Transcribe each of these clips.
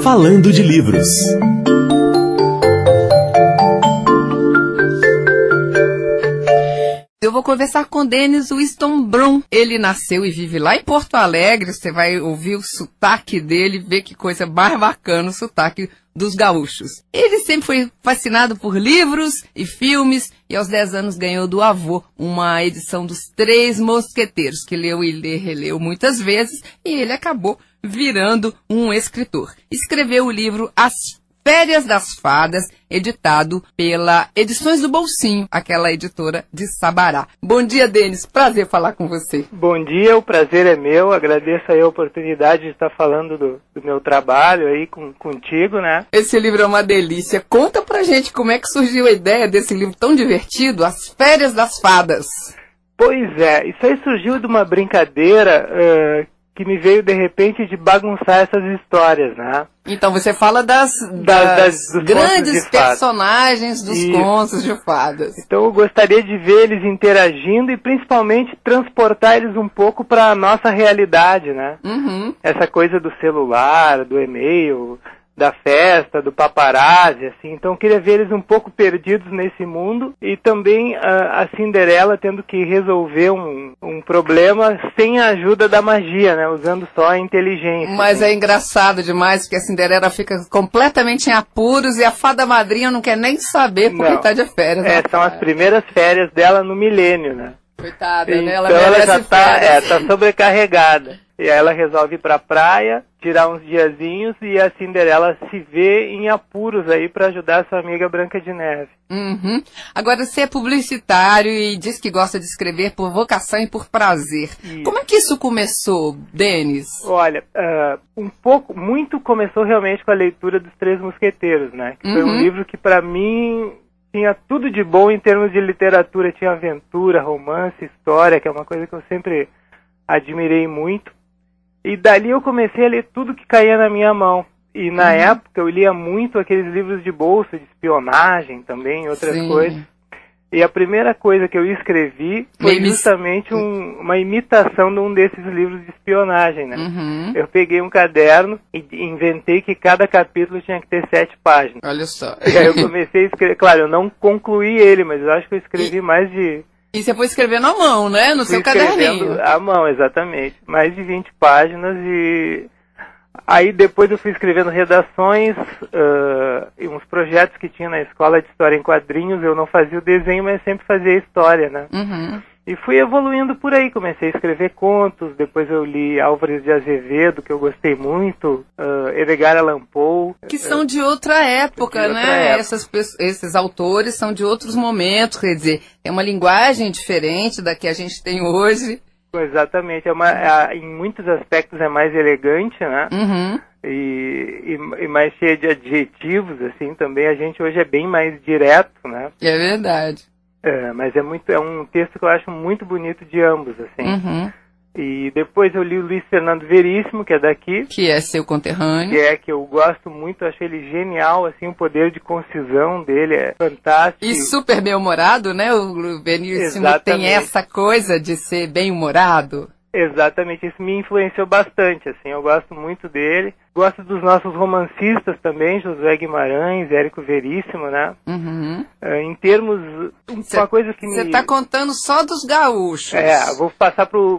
Falando de Livros. Eu vou conversar com Denis Winston Brum. Ele nasceu e vive lá em Porto Alegre. Você vai ouvir o sotaque dele, ver que coisa mais bacana o sotaque dos gaúchos. Ele sempre foi fascinado por livros e filmes e aos 10 anos ganhou do avô uma edição dos Três Mosqueteiros, que leu e releu muitas vezes, e ele acabou virando um escritor. Escreveu o livro As Férias das Fadas, editado pela Edições do Bolsinho, aquela editora de Sabará. Bom dia, Denis. Prazer falar com você. Bom dia, o prazer é meu. Agradeço aí a oportunidade de estar falando do meu trabalho aí contigo, né? Esse livro é uma delícia. Conta pra gente como é que surgiu a ideia desse livro tão divertido, As Férias das Fadas. Pois é, isso aí surgiu de uma brincadeira que me veio de repente de bagunçar essas histórias, né? Então você fala das grandes personagens dos contos de fadas. Então eu gostaria de ver eles interagindo e principalmente transportar eles um pouco para a nossa realidade, né? Uhum. Essa coisa do celular, do e-mail, da festa, do paparazzi, assim. Então eu queria ver eles um pouco perdidos nesse mundo e também a Cinderela tendo que resolver um problema sem a ajuda da magia, né? Usando só a inteligência. Mas é engraçado demais porque a Cinderela fica completamente em apuros e a fada madrinha não quer nem saber porque tá de férias. São as primeiras férias dela no milênio, né? Coitada, né? Então ela já tá sobrecarregada. E aí ela resolve ir pra praia, tirar uns diazinhos e a Cinderela se vê em apuros aí pra ajudar sua amiga Branca de Neve. Uhum. Agora você é publicitário e diz que gosta de escrever por vocação e por prazer. Isso. Como é que isso começou, Denis? Olha, muito começou realmente com a leitura dos Três Mosqueteiros, né? Que foi um livro que pra mim tinha tudo de bom em termos de literatura. Tinha aventura, romance, história, que é uma coisa que eu sempre admirei muito. E dali eu comecei a ler tudo que caía na minha mão. E na época eu lia muito aqueles livros de bolsa, de espionagem também, outras coisas. E a primeira coisa que eu escrevi foi justamente uma imitação de um desses livros de espionagem, né? Eu peguei um caderno e inventei que cada capítulo tinha que ter 7 páginas. Olha só. E aí eu comecei a escrever. Claro, eu não concluí ele, mas eu acho que eu escrevi mais de... E você foi escrevendo à mão, né? No seu caderninho. À mão, exatamente. Mais de 20 páginas e... Aí depois eu fui escrevendo redações e uns projetos que tinha na escola de história em quadrinhos. Eu não fazia o desenho, mas sempre fazia a história, né? E fui evoluindo por aí. Comecei a escrever contos, depois eu li Álvares de Azevedo, que eu gostei muito, Edgar Allan Poe. Que são de outra época, né? Esses autores são de outros momentos, quer dizer, é uma linguagem diferente da que a gente tem hoje. Exatamente, em muitos aspectos é mais elegante, né? E mais cheia de adjetivos, assim, também a gente hoje é bem mais direto, né? É verdade. Mas é um texto que eu acho muito bonito de ambos, assim. E depois eu li o Luiz Fernando Veríssimo, que é daqui. Que é seu conterrâneo. Que eu gosto muito, acho ele genial, assim, o poder de concisão dele é fantástico. E super bem-humorado, né? O Veríssimo tem essa coisa de ser bem-humorado. Exatamente, isso me influenciou bastante, assim, eu gosto muito dele. Gosto dos nossos romancistas também, José Guimarães, Érico Veríssimo, né? Em termos, uma coisa que me... Você tá contando só dos gaúchos. Vou passar pro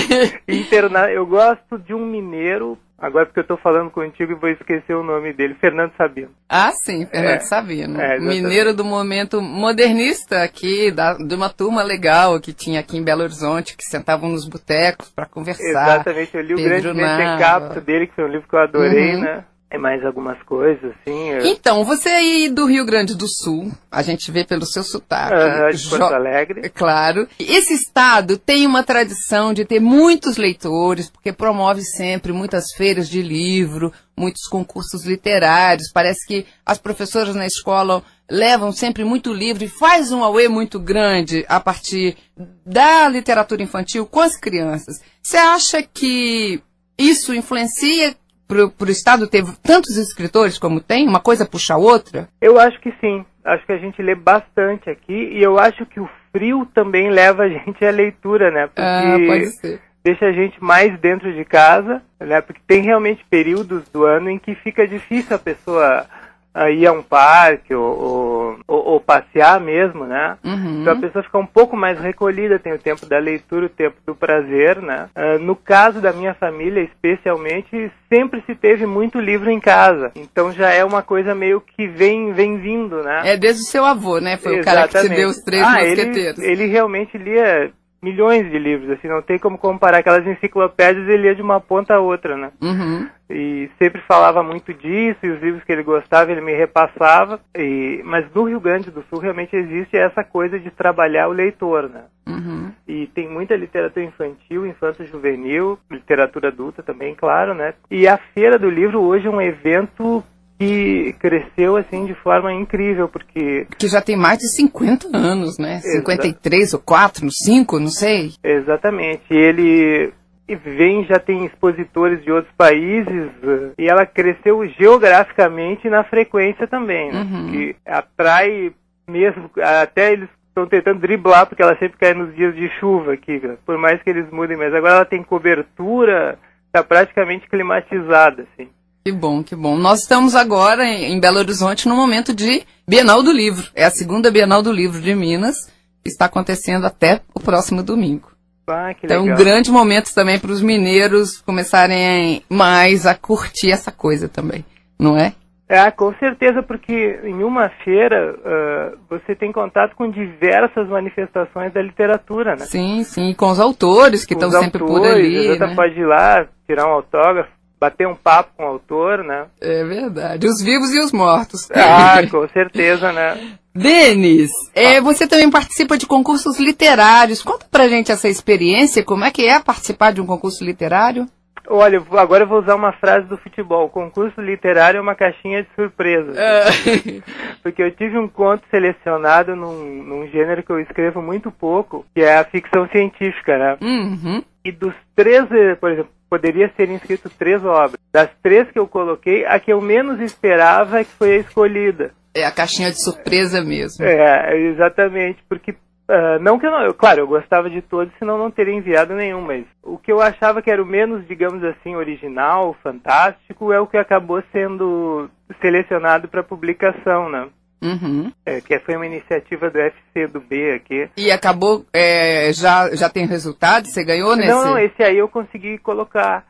eu gosto de um mineiro, agora porque eu tô falando contigo e vou esquecer o nome dele, Fernando Sabino. Ah, sim, Fernando Sabino. Mineiro do momento modernista aqui, de uma turma legal que tinha aqui em Belo Horizonte, que sentavam nos botecos para conversar. Exatamente, eu li o Grande Mentecapto dele, que foi um livro que eu adorei, né? E mais algumas coisas, assim. Então, você aí do Rio Grande do Sul, a gente vê pelo seu sotaque. De Porto Alegre. Claro. Esse estado tem uma tradição de ter muitos leitores, porque promove sempre muitas feiras de livro, muitos concursos literários. Parece que as professoras na escola levam sempre muito livro e faz um auê muito grande a partir da literatura infantil com as crianças. Você acha que isso influencia pro estado ter tantos escritores como tem? Uma coisa puxa a outra? Eu acho que sim. Acho que a gente lê bastante aqui e eu acho que o frio também leva a gente à leitura, né? Porque pode ser. deixa a gente mais dentro de casa, né? Porque tem realmente períodos do ano em que fica difícil a pessoa ir a um parque ou passear mesmo, né? Então a pessoa fica um pouco mais recolhida, tem o tempo da leitura, o tempo do prazer, né? No caso da minha família, especialmente, sempre se teve muito livro em casa. Então já é uma coisa meio que vem vindo, né? É desde o seu avô, né? Foi o cara que te deu os 3 mosqueteiros. Ele realmente lia milhões de livros, assim, não tem como comparar. Aquelas enciclopédias ele lia de uma ponta a outra, né? E sempre falava muito disso, e os livros que ele gostava ele me repassava. Mas no Rio Grande do Sul realmente existe essa coisa de trabalhar o leitor, né? E tem muita literatura infantil, infanto-juvenil, literatura adulta também, claro, né? E a Feira do Livro hoje é um evento que cresceu assim de forma incrível, porque... Que já tem mais de 50 anos, né? 53 ou 4, 5, não sei. Exatamente. Ele já tem expositores de outros países, e ela cresceu geograficamente e na frequência também, né? Que atrai mesmo, até eles estão tentando driblar, porque ela sempre cai nos dias de chuva aqui, por mais que eles mudem, mas agora ela tem cobertura, está praticamente climatizada, assim. Que bom, que bom. Nós estamos agora em Belo Horizonte no momento de Bienal do Livro. É a segunda Bienal do Livro de Minas, que está acontecendo até o próximo domingo. Que então, legal. Um grande momento também para os mineiros começarem mais a curtir essa coisa também, não é? Com certeza, porque em uma feira você tem contato com diversas manifestações da literatura, né? Sim, sim, com os autores que estão sempre por ali, né? Pode ir lá, tirar um autógrafo, bater um papo com o autor, né? É verdade. Os vivos e os mortos. Com certeza, né? Denis, você também participa de concursos literários. Conta pra gente essa experiência, como é que é participar de um concurso literário? Olha, agora eu vou usar uma frase do futebol. O concurso literário é uma caixinha de surpresas. Porque eu tive um conto selecionado num gênero que eu escrevo muito pouco, que é a ficção científica, né? E dos 3, por exemplo, poderia ser inscrito 3 obras. Das 3 que eu coloquei, a que eu menos esperava é que foi a escolhida. É a caixinha de surpresa mesmo. Exatamente, porque não que claro, eu gostava de todos, senão não teria enviado nenhum, mas o que eu achava que era o menos, digamos assim, original, fantástico, é o que acabou sendo selecionado para publicação, né? Que foi uma iniciativa do FCdoB aqui. E acabou, já tem resultado? Você ganhou nesse? Não, esse aí eu consegui colocar.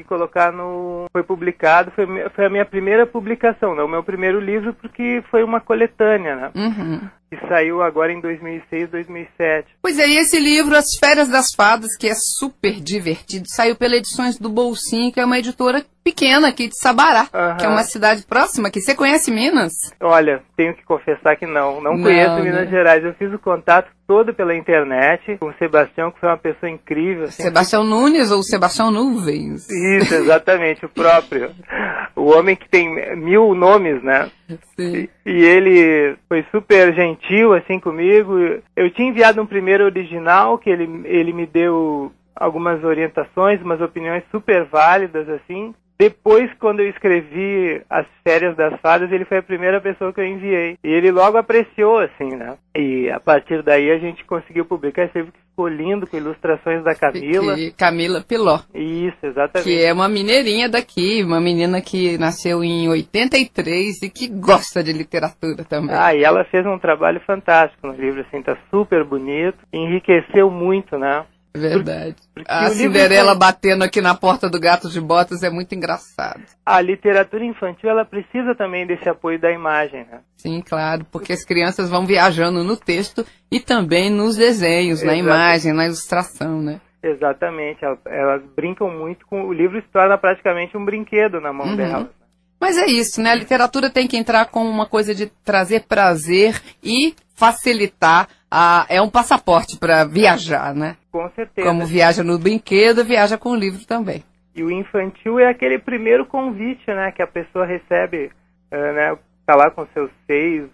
Foi publicado, foi a minha primeira publicação, não o meu primeiro livro, porque foi uma coletânea, né? Que saiu agora em 2006, 2007. Pois é, e esse livro, As Férias das Fadas, que é super divertido, saiu pela Edições do Bolsinho, que é uma editora pequena aqui de Sabará, que é uma cidade próxima aqui. Você conhece Minas? Olha, tenho que confessar que não conheço Minas Gerais. Eu fiz o contato todo pela internet com o Sebastião, que foi uma pessoa incrível. Assim. Sebastião Nunes ou Sebastião Nuvens? Isso, exatamente, o próprio. O homem que tem 1000 nomes, né? Sim. E ele foi super gentil, assim, comigo. Eu tinha enviado um primeiro original, que ele me deu algumas orientações, umas opiniões super válidas, assim. Depois, quando eu escrevi As Férias das Fadas, ele foi a primeira pessoa que eu enviei. E ele logo apreciou, assim, né? E a partir daí a gente conseguiu publicar esse livro que ficou lindo, com ilustrações da Camila. Camila Piló. Isso, exatamente. Que é uma mineirinha daqui, uma menina que nasceu em 83 e que gosta de literatura também. E ela fez um trabalho fantástico no livro, assim, tá super bonito. Enriqueceu muito, né? Verdade. A Cinderela batendo aqui na porta do Gato de Botas é muito engraçado. A literatura infantil, ela precisa também desse apoio da imagem, né? Sim, claro, porque as crianças vão viajando no texto e também nos desenhos, na imagem, na ilustração, né? Exatamente, elas brincam muito com... O livro se torna praticamente um brinquedo na mão delas. Mas é isso, né? A literatura tem que entrar com uma coisa de trazer prazer e facilitar. É um passaporte para viajar, né? Com certeza. Como viaja no brinquedo, viaja com o livro também. E o infantil é aquele primeiro convite, né? Que a pessoa recebe, né? Tá lá com seus 6,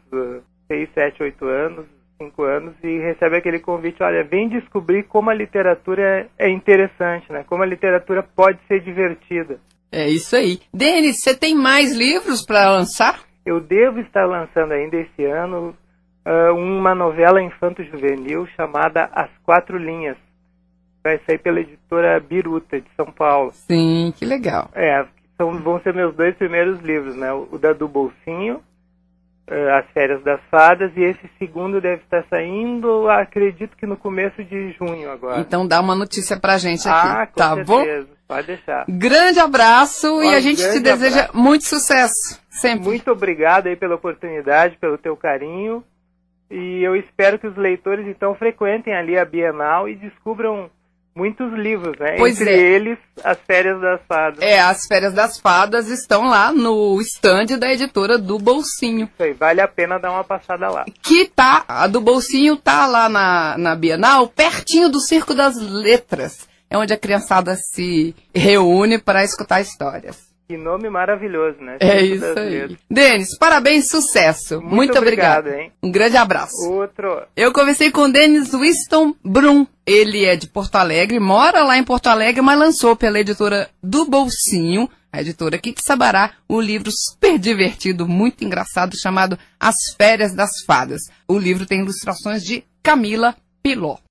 7, 8 anos, 5 anos, e recebe aquele convite, olha, vem descobrir como a literatura é interessante, né? Como a literatura pode ser divertida. É isso aí. Denis, você tem mais livros para lançar? Eu devo estar lançando ainda esse ano uma novela infanto-juvenil chamada As 4 Linhas. vai sair pela editora Biruta, de São Paulo. Sim, que legal. Vão ser meus 2 primeiros livros, né? O da Do Bolsinho, As Férias das Fadas, e esse segundo deve estar saindo, acredito que no começo de junho agora. Então dá uma notícia pra gente aqui, Com tá certeza. bom? Pode deixar. Grande abraço e a gente te deseja abraço. muito sucesso, sempre. Muito obrigado aí pela oportunidade, pelo teu carinho, e eu espero que os leitores então frequentem ali a Bienal e descubram muitos livros, né? Pois Entre eles, As Férias das Fadas. As Férias das Fadas estão lá no stand da editora Do Bolsinho. Isso aí, vale a pena dar uma passada lá. A Do Bolsinho tá lá na Bienal, pertinho do Circo das Letras. É onde a criançada se reúne para escutar histórias. Que nome maravilhoso, né? É isso aí. Denis, parabéns, sucesso. Muito obrigado. Hein? Um grande abraço. Outro. Eu conversei com Denis Winston Brum. Ele é de Porto Alegre, mora lá em Porto Alegre, mas lançou pela editora Do Bolsinho, a editora aqui de Sabará, um livro super divertido, muito engraçado, chamado As Férias das Fadas. O livro tem ilustrações de Camila Piló.